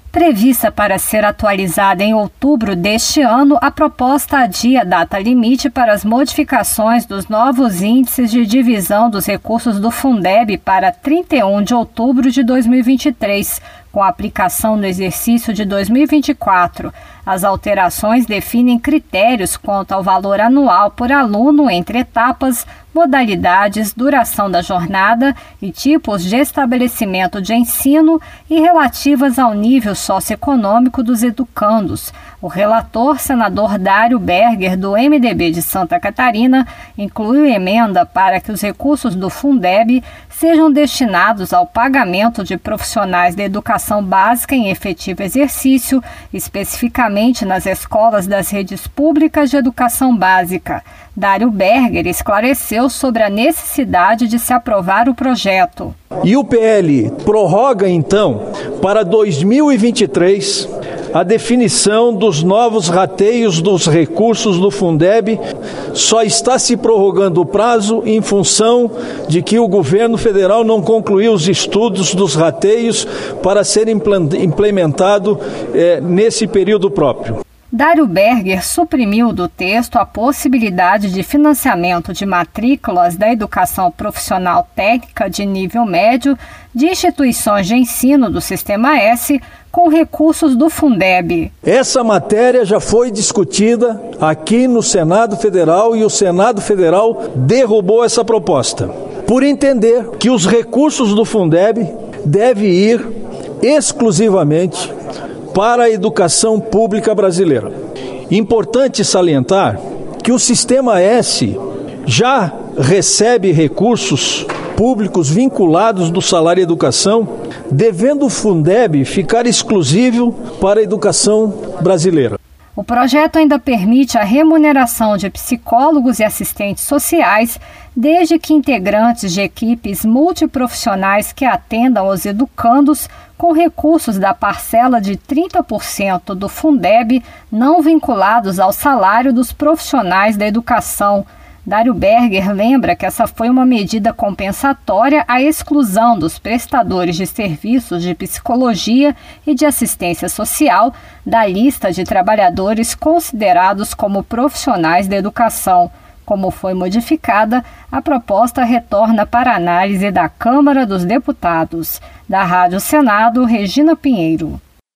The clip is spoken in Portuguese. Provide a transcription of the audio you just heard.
Prevista para ser atualizada em outubro deste ano, a proposta adia a data limite para as modificações dos novos índices de divisão dos recursos do Fundeb para 31 de outubro de 2023, com aplicação no exercício de 2024. As alterações definem critérios quanto ao valor anual por aluno entre etapas, modalidades, duração da jornada e tipos de estabelecimento de ensino e relativas ao nível socioeconômico dos educandos. O relator, senador Dário Berger, do MDB de Santa Catarina, incluiu emenda para que os recursos do Fundeb sejam destinados ao pagamento de profissionais da educação básica em efetivo exercício, especificamente nas escolas das redes públicas de educação básica. Dário Berger esclareceu sobre a necessidade de se aprovar o projeto. E o PL prorroga, então, para 2023, a definição dos novos rateios dos recursos do Fundeb. Só está se prorrogando o prazo em função de que o governo federal não concluiu os estudos dos rateios para ser implementado nesse período próprio. Dário Berger suprimiu do texto a possibilidade de financiamento de matrículas da educação profissional técnica de nível médio de instituições de ensino do Sistema S com recursos do Fundeb. Essa matéria já foi discutida aqui no Senado Federal e o Senado Federal derrubou essa proposta, por entender que os recursos do Fundeb devem ir exclusivamente para a educação pública brasileira. Importante salientar que o Sistema S já recebe recursos públicos vinculados do salário educação, devendo o Fundeb ficar exclusivo para a educação brasileira. O projeto ainda permite a remuneração de psicólogos e assistentes sociais, desde que integrantes de equipes multiprofissionais que atendam os educandos com recursos da parcela de 30% do Fundeb não vinculados ao salário dos profissionais da educação. Dário Berger lembra que essa foi uma medida compensatória à exclusão dos prestadores de serviços de psicologia e de assistência social da lista de trabalhadores considerados como profissionais da educação. Como foi modificada, a proposta retorna para análise da Câmara dos Deputados. Da Rádio Senado, Regina Pinheiro.